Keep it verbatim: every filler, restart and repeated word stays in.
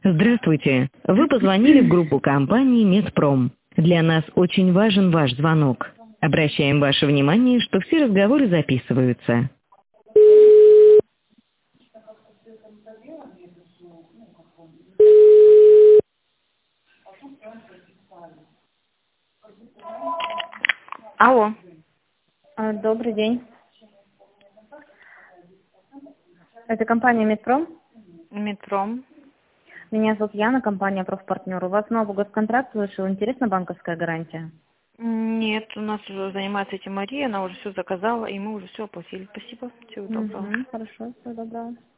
Здравствуйте. Вы позвонили в группу компании «Медпром». Для нас очень важен ваш звонок. Обращаем ваше внимание, что все разговоры записываются. Алло, А, Добрый день. Это компания «Медпром». Метром. Меня зовут Яна, компания «Профпартнер». У вас новый госконтракт вышел. Интересна банковская гарантия? Нет, у нас уже занимается этим Мария, она уже все заказала, и мы уже все оплатили. Спасибо, всего доброго. Угу, хорошо, всего доброго.